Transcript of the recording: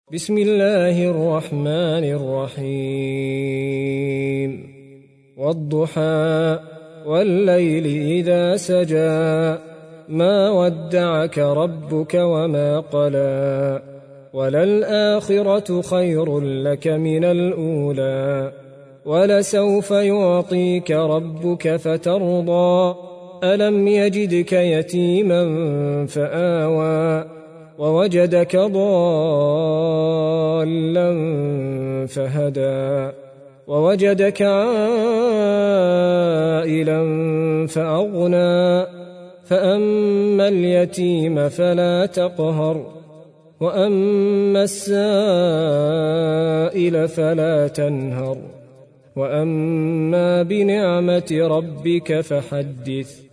بسم الله الرحمن الرحيم والضحى والليل إذا سجى ما ودعك ربك وما قلى وللآخرة خير لك من الأولى ولسوف يعطيك ربك فترضى ألم يجدك يتيما فآوى ووجدك ضالا فهدى ووجدك عائلا فأغنى فأما اليتيم فلا تقهر وأما السائل فلا تنهر وأما بنعمة ربك فحدث